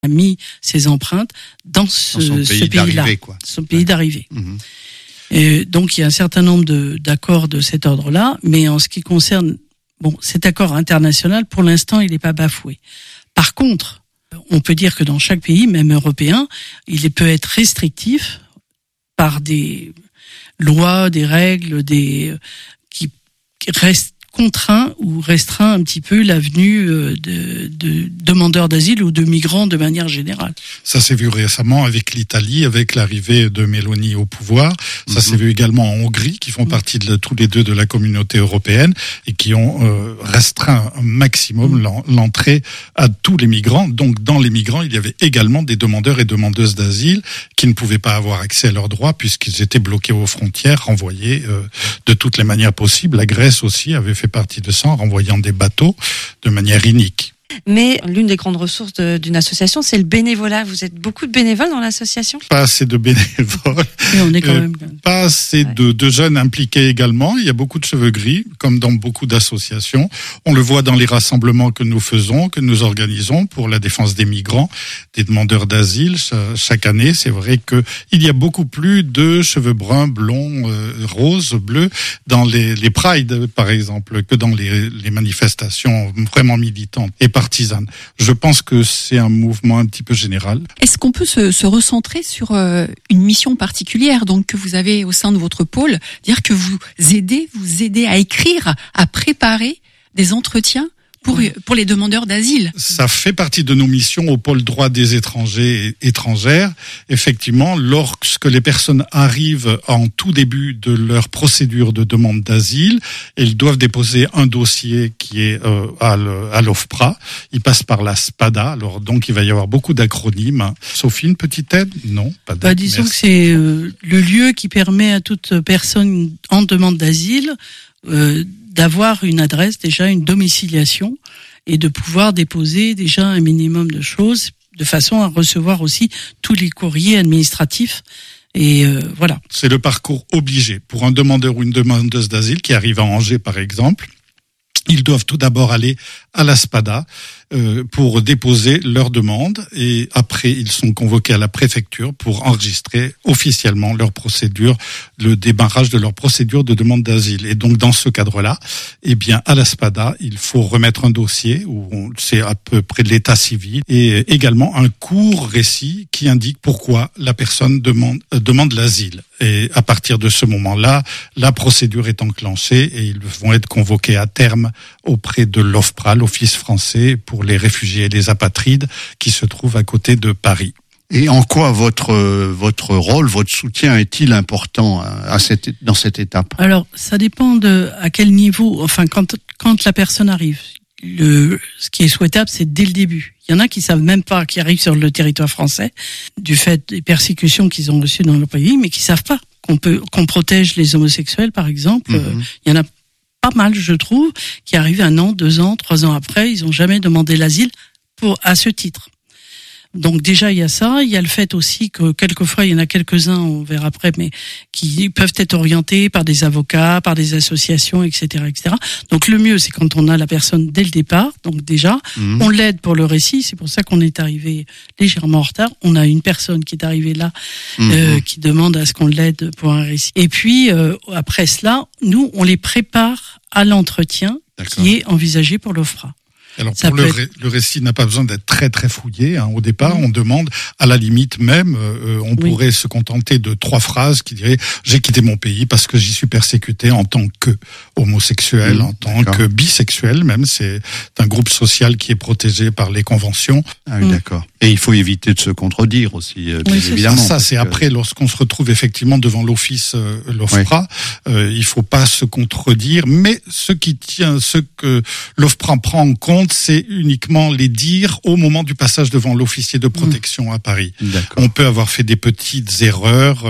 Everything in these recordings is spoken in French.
a mis ses empreintes dans ce pays-là, son pays d'arrivée. Et donc il y a un certain nombre d'accords de cet ordre-là, mais en ce qui concerne cet accord international, pour l'instant, il n'est pas bafoué. Par contre, on peut dire que dans chaque pays, même européen, il peut être restrictif par des lois, des règles, qui restent contraint ou restreint un petit peu l'avenue de demandeurs d'asile ou de migrants de manière générale. Ça s'est vu récemment avec l'Italie, avec l'arrivée de Meloni au pouvoir. Ça s'est vu également en Hongrie, qui font partie tous les deux de la communauté européenne et qui ont restreint un maximum l'entrée à tous les migrants. Donc dans les migrants, il y avait également des demandeurs et demandeuses d'asile qui ne pouvaient pas avoir accès à leurs droits puisqu'ils étaient bloqués aux frontières, renvoyés de toutes les manières possibles. La Grèce aussi avait fait partie de ça en renvoyant des bateaux de manière inique. Mais l'une des grandes ressources d'une association, c'est le bénévolat. Vous êtes beaucoup de bénévoles dans l'association ? Pas assez de bénévoles. Et on est quand même... Pas assez de jeunes impliqués également. Il y a beaucoup de cheveux gris, comme dans beaucoup d'associations. On le voit dans les rassemblements que nous faisons, que nous organisons pour la défense des migrants, des demandeurs d'asile. Chaque année, c'est vrai que il y a beaucoup plus de cheveux bruns, blonds, roses, bleus dans les prides, par exemple, que dans les manifestations vraiment militantes et partisane. Je pense que c'est un mouvement un petit peu général. Est-ce qu'on peut se recentrer sur une mission particulière donc que vous avez au sein de votre pôle, dire que vous aidez à écrire, à préparer des entretiens pour les demandeurs d'asile? Ça fait partie de nos missions au pôle droit des étrangers et étrangères. Effectivement, lorsque les personnes arrivent en tout début de leur procédure de demande d'asile, elles doivent déposer un dossier qui est à l'OFPRA. Ils passent par la SPADA. Alors donc il va y avoir beaucoup d'acronymes. Sophie, une petite aide? Non, pas d'aide. Disons que c'est le lieu qui permet à toute personne en demande d'asile d'avoir une adresse, déjà une domiciliation, et de pouvoir déposer déjà un minimum de choses, de façon à recevoir aussi tous les courriers administratifs. Et voilà. C'est le parcours obligé. Pour un demandeur ou une demandeuse d'asile qui arrive à Angers, par exemple, ils doivent tout d'abord aller à la SPADA pour déposer leur demande et après ils sont convoqués à la préfecture pour enregistrer officiellement leur procédure, le démarrage de leur procédure de demande d'asile. Et donc dans ce cadre-là, à la SPADA, il faut remettre un dossier où c'est à peu près de l'état civil et également un court récit qui indique pourquoi la personne demande l'asile. Et à partir de ce moment-là, la procédure est enclenchée et ils vont être convoqués à terme auprès de l'OFPRA, l'Office français pour les réfugiés et les apatrides, qui se trouve à côté de Paris. Et en quoi votre rôle, votre soutien est-il important dans cette étape? Alors, ça dépend à quel niveau, enfin, quand la personne arrive. Ce qui est souhaitable, c'est dès le début. Il y en a qui savent même pas, qui arrivent sur le territoire français, du fait des persécutions qu'ils ont reçues dans leur pays, mais qui savent pas qu'on protège les homosexuels, par exemple. Il y en a pas mal, je trouve, qui arrivent 1 an, 2 ans, 3 ans après, ils ont jamais demandé l'asile à ce titre. Donc déjà il y a ça, il y a le fait aussi que quelquefois il y en a quelques-uns, on verra après, mais qui peuvent être orientés par des avocats, par des associations, etc., etc. Donc le mieux c'est quand on a la personne dès le départ. Donc déjà on l'aide pour le récit. C'est pour ça qu'on est arrivé légèrement en retard. On a une personne qui est arrivée là, qui demande à ce qu'on l'aide pour un récit. Et puis après cela, nous on les prépare à l'entretien qui est envisagé pour l'OFPRA. Alors pour le récit n'a pas besoin d'être très très fouillé. Au départ, on demande, à la limite même, on pourrait se contenter de 3 phrases qui diraient « J'ai quitté mon pays parce que j'y suis persécuté en tant que homosexuel, en tant que bisexuel même. » C'est un groupe social qui est protégé par les conventions. Ah oui, d'accord. Et il faut éviter de se contredire aussi, bien évidemment. Ça, c'est après, lorsqu'on se retrouve effectivement devant l'office, l'OFPRA, il faut pas se contredire. Mais ce que l'OFPRA prend en compte, c'est uniquement les dires au moment du passage devant l'officier de protection à Paris. On peut avoir fait des petites erreurs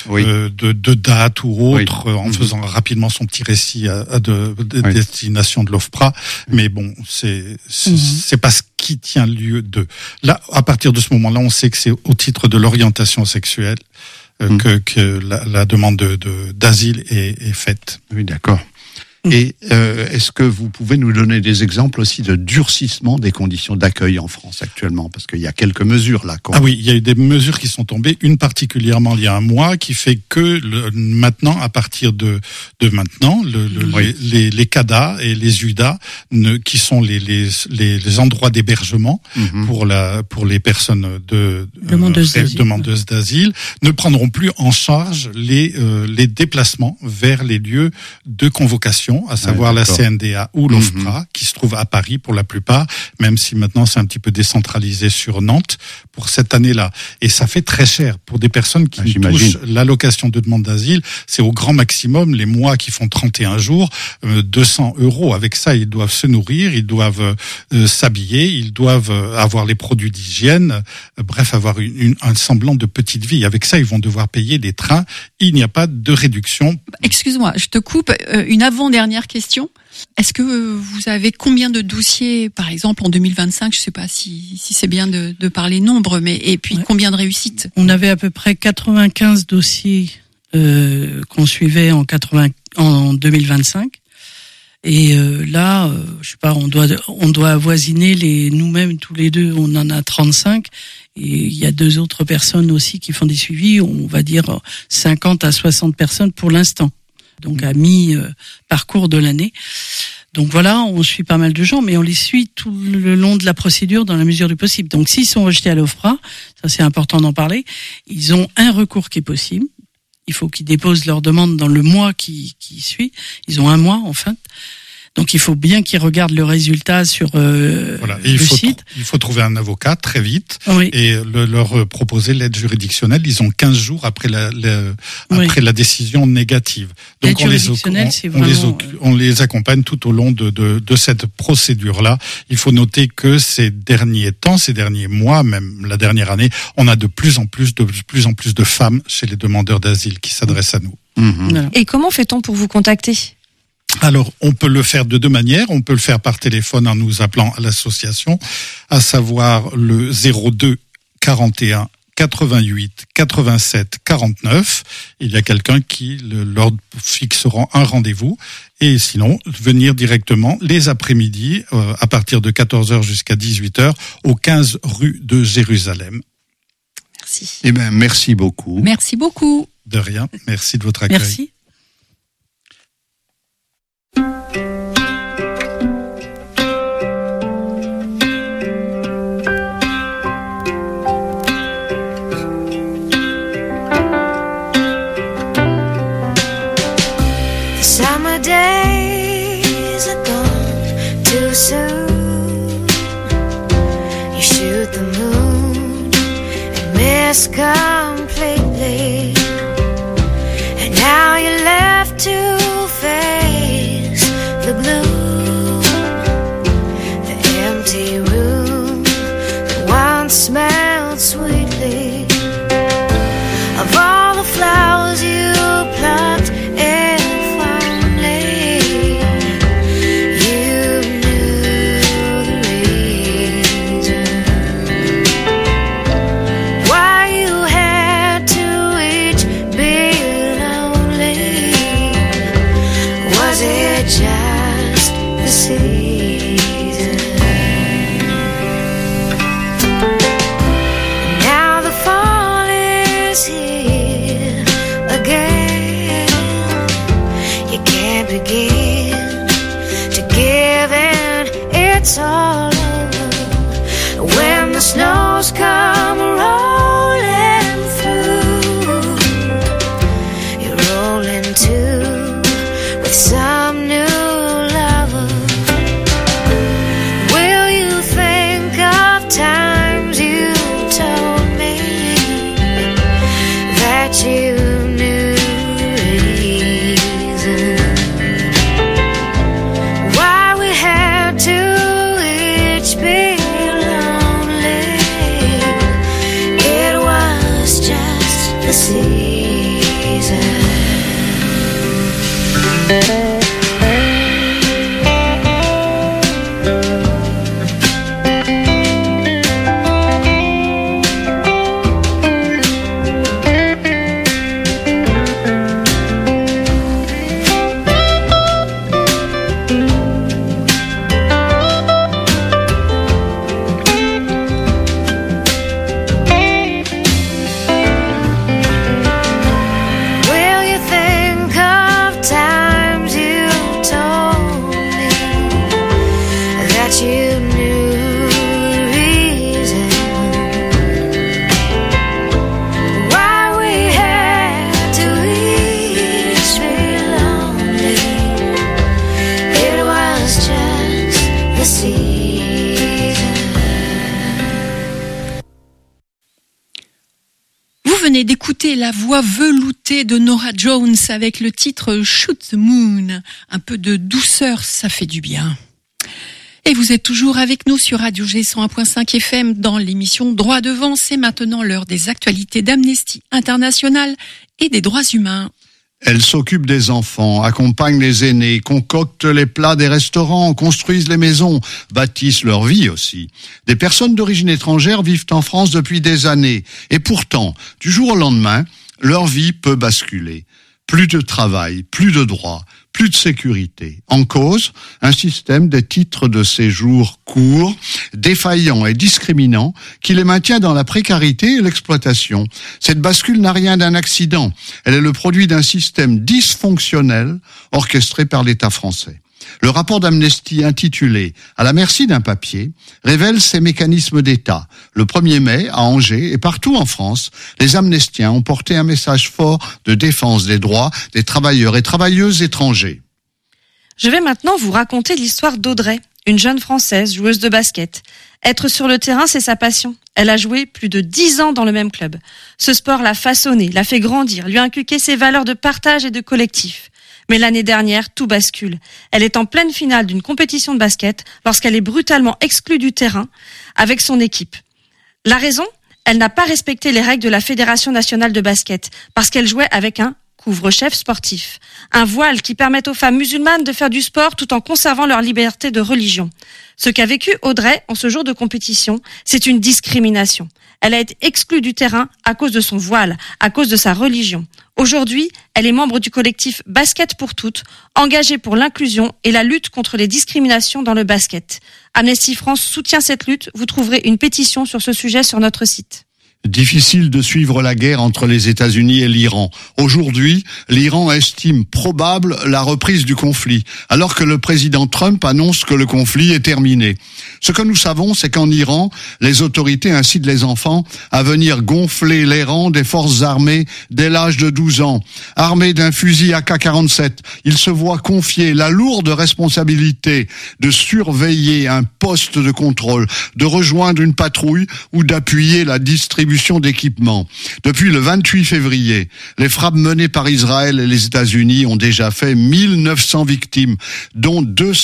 de date ou autre en faisant rapidement son petit récit à destination de l'OFPRA. Mais bon, c'est pas ce qui tient lieu de. Là, à partir de ce moment-là, on sait que c'est au titre de l'orientation sexuelle que la demande d'asile est faite. Oui, d'accord. Et est-ce que vous pouvez nous donner des exemples aussi de durcissement des conditions d'accueil en France actuellement? Parce qu'il y a quelques mesures là. Ah oui, il y a eu des mesures qui sont tombées, une particulièrement il y a un mois, qui fait que maintenant, à partir de maintenant, les CADA et les UDA, qui sont les endroits d'hébergement pour les personnes demandeuses d'asile, ne prendront plus en charge les déplacements vers les lieux de convocation, à savoir la CNDA ou l'OFPRA, qui se trouve à Paris pour la plupart, même si maintenant c'est un petit peu décentralisé sur Nantes pour cette année-là. Et ça fait très cher pour des personnes qui touchent l'allocation de demande d'asile. C'est au grand maximum, les mois qui font 31 jours, 200 €. Avec ça, ils doivent se nourrir, ils doivent s'habiller, ils doivent avoir les produits d'hygiène, bref, avoir un semblant de petite vie. Avec ça, ils vont devoir payer des trains. Il n'y a pas de réduction. Excuse-moi, je te coupe. Une avant-dernière question. Est-ce que vous avez combien de dossiers, par exemple, en 2025? Je ne sais pas si c'est bien de parler nombre, mais et puis combien de réussites? On avait à peu près 95 dossiers qu'on suivait en 2025. Et là, je sais pas, on doit avoisiner nous-mêmes tous les deux, on en a 35. Et il y a 2 autres personnes aussi qui font des suivis. On va dire 50 à 60 personnes pour l'instant. Donc à mi-parcours de l'année. Donc voilà, on suit pas mal de gens, mais on les suit tout le long de la procédure dans la mesure du possible. Donc s'ils sont rejetés à l'OFPRA, ça c'est important d'en parler, ils ont un recours qui est possible. Il faut qu'ils déposent leur demande dans le mois qui suit. Ils ont un mois, en fait. Donc il faut bien qu'ils regardent le résultat sur le site. Il faut trouver un avocat très vite et leur proposer l'aide juridictionnelle. Ils ont 15 jours après la décision négative. Donc on les accompagne tout au long de cette procédure-là. Il faut noter que ces derniers mois, même la dernière année, on a de plus en plus de femmes chez les demandeurs d'asile qui s'adressent à nous. Voilà. Et comment fait-on pour vous contacter ? Alors, on peut le faire de 2 manières. On peut le faire par téléphone en nous appelant à l'association, à savoir le 02 41 88 87 49. Il y a quelqu'un qui leur fixera un rendez-vous. Et sinon, venir directement les après-midi, à partir de 14h jusqu'à 18h, au 15 rue de Jérusalem. Merci. Eh bien, merci beaucoup. Merci beaucoup. De rien. Merci de votre accueil. Merci. Summer days are gone too soon. You shoot the moon and miss completely. And now you're left to face the gloom, the empty room that once smelled sweetly of all the flowers you plucked. It's all over when the snows come rolling through. You're rolling too with some new lover. Will you think of times you told me that you knew the reason why we had to venez d'écouter la voix veloutée de Norah Jones avec le titre Shoot the Moon. Un peu de douceur, ça fait du bien. Et vous êtes toujours avec nous sur Radio G 101.5 FM dans l'émission Droit devant. C'est maintenant l'heure des actualités d'Amnesty International et des droits humains. Elles s'occupent des enfants, accompagnent les aînés, concoctent les plats des restaurants, construisent les maisons, bâtissent leur vie aussi. Des personnes d'origine étrangère vivent en France depuis des années. Et pourtant, du jour au lendemain, leur vie peut basculer. Plus de travail, plus de droits, plus de sécurité. En cause, un système des titres de séjour courts, défaillant et discriminant, qui les maintient dans la précarité et l'exploitation. Cette bascule n'a rien d'un accident. Elle est le produit d'un système dysfonctionnel orchestré par l'État français. Le rapport d'Amnesty intitulé « À la merci d'un papier » révèle ces mécanismes d'État. Le 1er mai, à Angers et partout en France, les amnestiens ont porté un message fort de défense des droits des travailleurs et travailleuses étrangers. Je vais maintenant vous raconter l'histoire d'Audrey, une jeune Française joueuse de basket. Être sur le terrain, c'est sa passion. Elle a joué plus de 10 ans dans le même club. Ce sport l'a façonnée, l'a fait grandir, lui a inculqué ses valeurs de partage et de collectif. Mais l'année dernière, tout bascule. Elle est en pleine finale d'une compétition de basket lorsqu'elle est brutalement exclue du terrain avec son équipe. La raison ? Elle n'a pas respecté les règles de la Fédération nationale de basket parce qu'elle jouait avec un couvre-chef sportif. Un voile qui permet aux femmes musulmanes de faire du sport tout en conservant leur liberté de religion. Ce qu'a vécu Audrey en ce jour de compétition, c'est une discrimination. Elle a été exclue du terrain à cause de son voile, à cause de sa religion. Aujourd'hui, elle est membre du collectif Basket pour toutes, engagée pour l'inclusion et la lutte contre les discriminations dans le basket. Amnesty France soutient cette lutte. Vous trouverez une pétition sur ce sujet sur notre site. Difficile de suivre la guerre entre les États-Unis et l'Iran. Aujourd'hui, l'Iran estime probable la reprise du conflit, alors que le président Trump annonce que le conflit est terminé. Ce que nous savons, c'est qu'en Iran, les autorités incitent les enfants à venir gonfler les rangs des forces armées dès l'âge de 12 ans. Armés d'un fusil AK-47, ils se voient confier la lourde responsabilité de surveiller un poste de contrôle, de rejoindre une patrouille ou d'appuyer la distribution d'équipements. Depuis le 28 février, les frappes menées par Israël et les États-Unis ont déjà fait 1900 victimes, dont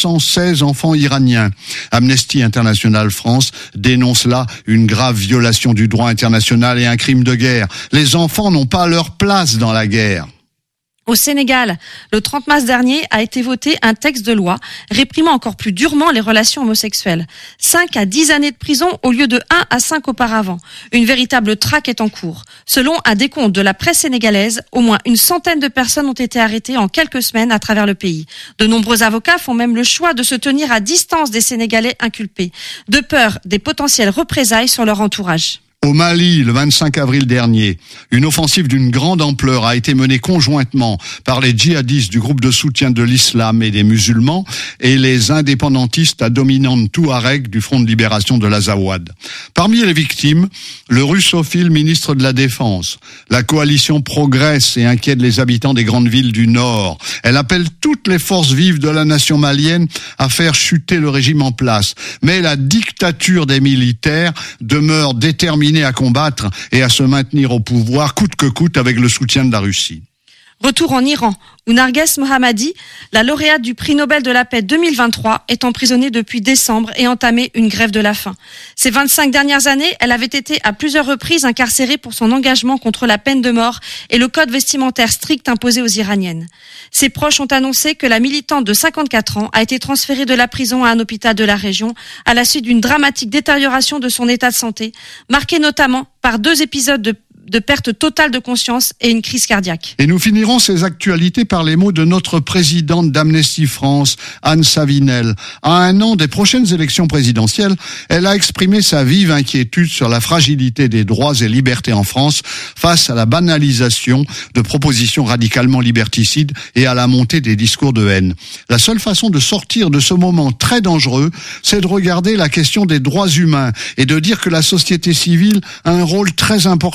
216 enfants iraniens. Amnesty International France dénonce là une grave violation du droit international et un crime de guerre. Les enfants n'ont pas leur place dans la guerre. Au Sénégal, le 30 mars dernier a été voté un texte de loi réprimant encore plus durement les relations homosexuelles. 5 à 10 années de prison au lieu de 1 à 5 auparavant. Une véritable traque est en cours. Selon un décompte de la presse sénégalaise, au moins une centaine de personnes ont été arrêtées en quelques semaines à travers le pays. De nombreux avocats font même le choix de se tenir à distance des Sénégalais inculpés, de peur des potentielles représailles sur leur entourage. Au Mali, le 25 avril dernier, une offensive d'une grande ampleur a été menée conjointement par les djihadistes du groupe de soutien de l'islam et des musulmans et les indépendantistes à dominante touareg du Front de libération de l'Azawad. Parmi les victimes, le russophile ministre de la Défense. La coalition progresse et inquiète les habitants des grandes villes du Nord. Elle appelle toutes les forces vives de la nation malienne à faire chuter le régime en place. Mais la dictature des militaires demeure déterminée à combattre et à se maintenir au pouvoir coûte que coûte avec le soutien de la Russie. Retour en Iran, où Narges Mohammadi, la lauréate du prix Nobel de la paix 2023, est emprisonnée depuis décembre et entamé une grève de la faim. Ces 25 dernières années, elle avait été à plusieurs reprises incarcérée pour son engagement contre la peine de mort et le code vestimentaire strict imposé aux Iraniennes. Ses proches ont annoncé que la militante de 54 ans a été transférée de la prison à un hôpital de la région à la suite d'une dramatique détérioration de son état de santé, marquée notamment par 2 épisodes de perte totale de conscience et une crise cardiaque. Et nous finirons ces actualités par les mots de notre présidente d'Amnesty France, Anne Savinel. À 1 an des prochaines élections présidentielles, elle a exprimé sa vive inquiétude sur la fragilité des droits et libertés en France face à la banalisation de propositions radicalement liberticides et à la montée des discours de haine. La seule façon de sortir de ce moment très dangereux, c'est de regarder la question des droits humains et de dire que la société civile a un rôle très important à jouer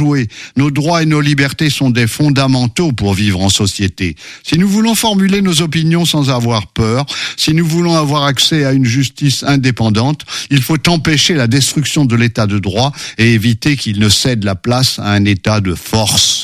échoué. Nos droits et nos libertés sont des fondamentaux pour vivre en société. Si nous voulons formuler nos opinions sans avoir peur, si nous voulons avoir accès à une justice indépendante, il faut empêcher la destruction de l'état de droit et éviter qu'il ne cède la place à un état de force.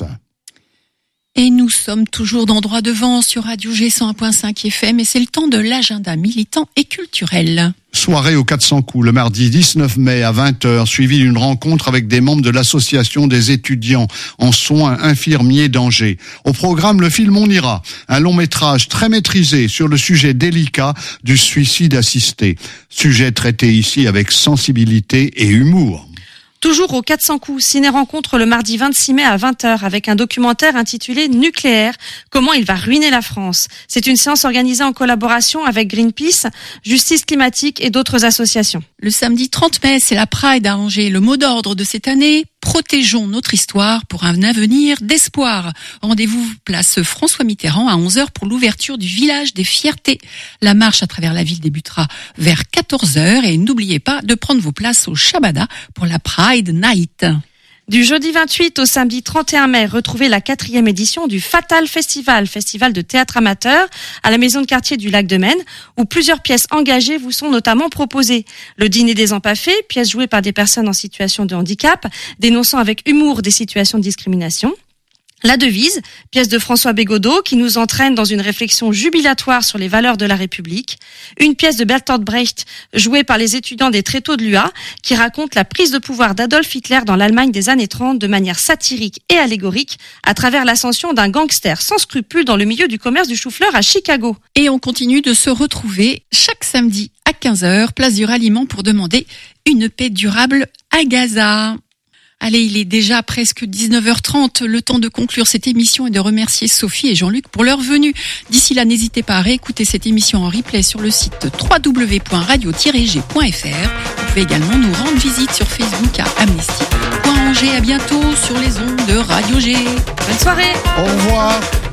Et nous sommes toujours dans Droit devant sur Radio G 101.5 FM et c'est le temps de l'agenda militant et culturel. Soirée aux 400 coups le mardi 19 mai à 20h, suivi d'une rencontre avec des membres de l'association des étudiants en soins infirmiers d'Angers. Au programme, le film On ira, un long métrage très maîtrisé sur le sujet délicat du suicide assisté. Sujet traité ici avec sensibilité et humour. Toujours aux 400 coups, ciné-rencontre le mardi 26 mai à 20h avec un documentaire intitulé Nucléaire, comment il va ruiner la France. C'est une séance organisée en collaboration avec Greenpeace, Justice climatique et d'autres associations. Le samedi 30 mai, c'est la Pride à Angers. Le mot d'ordre de cette année, protégeons notre histoire pour un avenir d'espoir. Rendez-vous place François Mitterrand à 11h pour l'ouverture du village des Fiertés. La marche à travers la ville débutera vers 14h et n'oubliez pas de prendre vos places au Shabada pour la Pride Night. Du jeudi 28 au samedi 31 mai, retrouvez la 4e édition du Fatal Festival, festival de théâtre amateur à la maison de quartier du Lac de Maine, où plusieurs pièces engagées vous sont notamment proposées. Le Dîner des Empaffés, pièce jouée par des personnes en situation de handicap, dénonçant avec humour des situations de discrimination. La Devise, pièce de François Bégodeau qui nous entraîne dans une réflexion jubilatoire sur les valeurs de la République. Une pièce de Bertolt Brecht jouée par les étudiants des Tréteaux de l'UA qui raconte la prise de pouvoir d'Adolf Hitler dans l'Allemagne des années 30 de manière satirique et allégorique à travers l'ascension d'un gangster sans scrupules dans le milieu du commerce du chou-fleur à Chicago. Et on continue de se retrouver chaque samedi à 15h, place du ralliement pour demander une paix durable à Gaza. Allez, il est déjà presque 19h30, le temps de conclure cette émission et de remercier Sophie et Jean-Luc pour leur venue. D'ici là, n'hésitez pas à réécouter cette émission en replay sur le site www.radio-g.fr. Vous pouvez également nous rendre visite sur Facebook à Amnesty.Angers. À bientôt sur les ondes de Radio G. Bonne soirée. Au revoir.